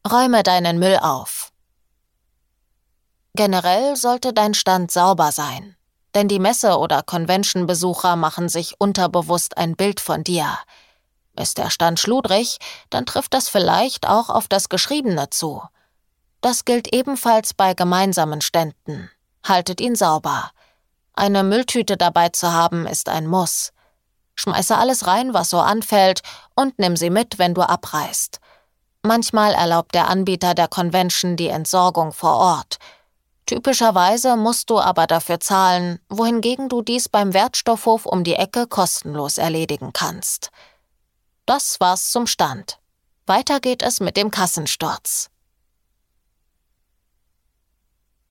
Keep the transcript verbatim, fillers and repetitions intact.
Räume deinen Müll auf. Generell sollte dein Stand sauber sein, denn die Messe- oder Convention-Besucher machen sich unterbewusst ein Bild von dir. Ist der Stand schludrig, dann trifft das vielleicht auch auf das Geschriebene zu. Das gilt ebenfalls bei gemeinsamen Ständen. Haltet ihn sauber. Eine Mülltüte dabei zu haben, ist ein Muss. Schmeiße alles rein, was so anfällt, und nimm sie mit, wenn du abreist. Manchmal erlaubt der Anbieter der Convention die Entsorgung vor Ort. Typischerweise musst du aber dafür zahlen, wohingegen du dies beim Wertstoffhof um die Ecke kostenlos erledigen kannst. Das war's zum Stand. Weiter geht es mit dem Kassensturz.